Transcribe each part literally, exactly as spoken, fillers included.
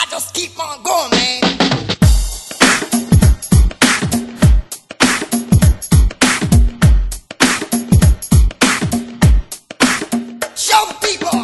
just keep on going, man. Show the people.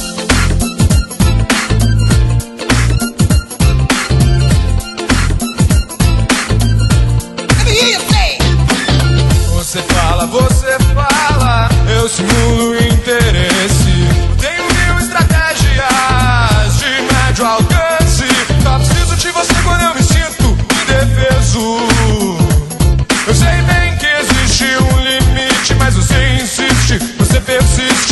Let me hear you say. Você fala, você fala, eu simulo interesse. Tenho mil estratégias de médio alcance. Só preciso de você quando eu me sinto indefeso. Eu sei bem que existe um limite, mas você insiste, você persiste.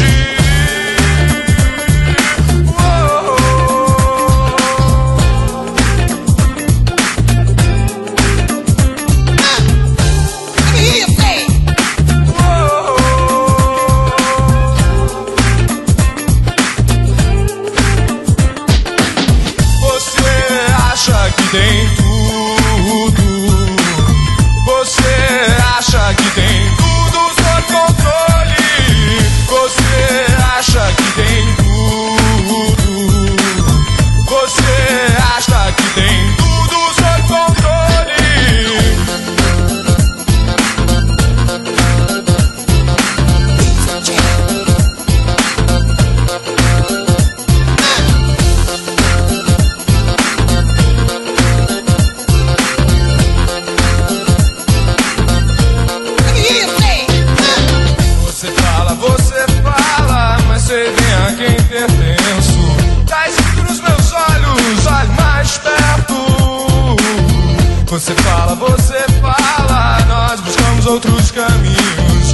Tem tudo. Você acha que tem tudo sob controle. Você acha que tem tudo. Você acha que tem tudo sob controle. Sei bem a quem pertenço. Tá escrito nos meus olhos, olhe mais perto. Você fala, você fala, nós buscamos outros caminhos.